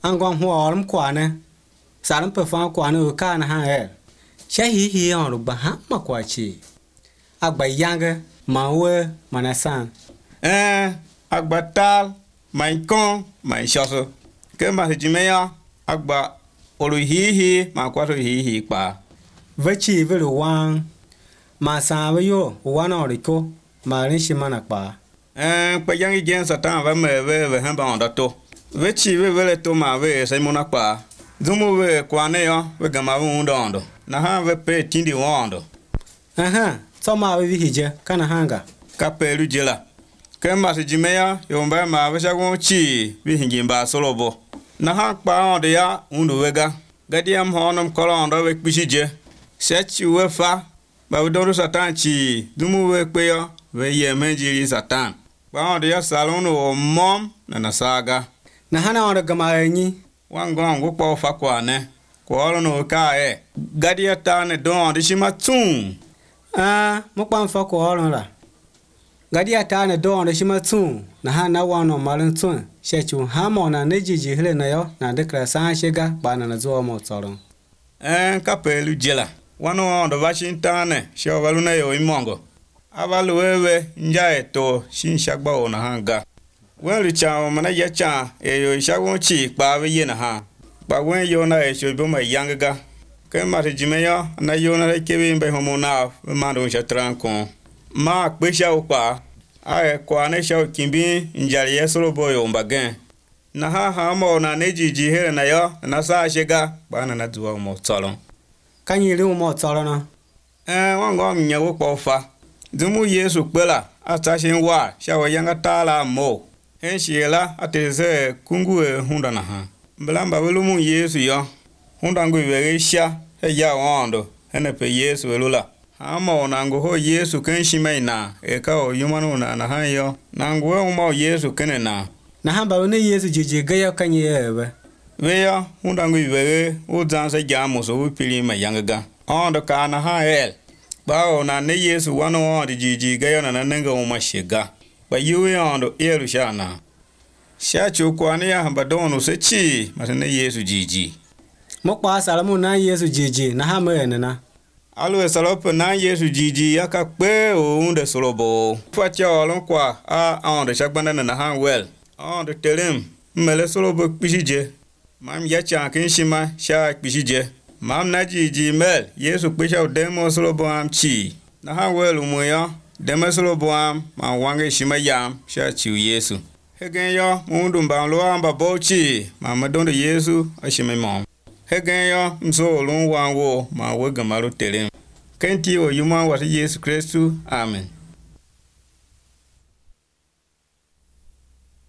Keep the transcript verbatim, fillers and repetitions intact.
An gong hoa orm kwane. Sarum perform kwane uka na han el. She hi hi on rugba ha makwachi. Agba yange mawe manasan. Eh, agba tal, mein kon, mein shoso. Ke ma se jimeya agba olu hi hi ma kwato hi hi pa. Vechi velu wang. Ma san we yo wana oriko ma rin shimana pa. Eh, pa yangi gen satan va me ve ve han ba ondato. Vechi ve vele to ma ve sai mona pa. Zumu ve kwane yo ve gama vu ndondo. Na ha ve pe tindi wondo. Aha, so ma we hije kana hanga. Ka pelu jela. Ke ma se jimeya yo mba ma ve shagun chi vi hingimba solobo. Na ha pa onde ya undu vega. Gadiam honum kolondo ve kpishije. Sechi we fa ba we dondo satan chi. Zumu ve pe yo ve ye menjiri satan. Ba onde ya salon o mom na nasaga. Na hana onde gama enyi. Wangon go po fa kwane. Ko no ka e. Gadia ta ne don de shima tun. Ah, mukpan fa ko horon la. Gadia ta ne don de shima tun. Na hana wano malun tun. Shechu hamo na nejiji hele na yo na dekra san shega ba na zo mo tsoron. Eh, ka pelu jela. Wano on de Washington ne. Sho walu na yo imongo. Avalu wewe njae to shin shagba ona hanga. Wen richa o mana ya cha e yo shagwon chi pa we ye na ha. Ba wen yo na e sho bo ma yangaga. Ke ma te jimeya na yo na ke bi mbe homo na ma do sha tran kon. Ma pe sha o pa. A e kwa ne sha o kimbi njali ye solo boyo mbagen. Na ha ha mo na ne jiji he na yo na sa shega ba na na duwa mo tsolon. Kanyi ri mo tsoron na. Eh, wango mnya wo po fa. Dumu Yesu kwela atashin wa sha wa yanga tala mo. Hen shiela ateze kungu e hunda na ha. Mblamba welumu Yesu yo. Hunda ngu iwege sha he ya wando. Hene pe Yesu welula. Hama onangu ho Yesu kenshi meina. Eka o yumanu na na ha yo. Nangu we umo Yesu kene na. Na hamba wene Yesu jiji gaya kanyi ewe. Weya hunda ngu iwege udzanse jamu so wipili ma yangaga. Ondo ka na ha el. Bao na ne Yesu wano ondi jiji gaya na nanenga umashiga. Ba yuwe ondo elu shana. Shachu kwane ya hamba donu se chi matane Yesu jiji. Mokpa salamu na Yesu jiji na hama ene na. Alu e salope na Yesu jiji yaka kwe o unde solobo. Fatia olon kwa a onde shagbanda na han wel. Onde telem mmele solobo kpishije. Mam yacha kinshima sha kpishije. Mam na jiji mel Yesu kpisha demo solobo am chi. Na han wel umuya demo solobo am ma wange shima yam sha chi Yesu. Hegen yo mundu mbalo amba bochi ma madondo Yesu ashime mom. Hegen yo mso lun wango ma wega malu telem. Kenti o yuma wati Yesu Kristu. Amen.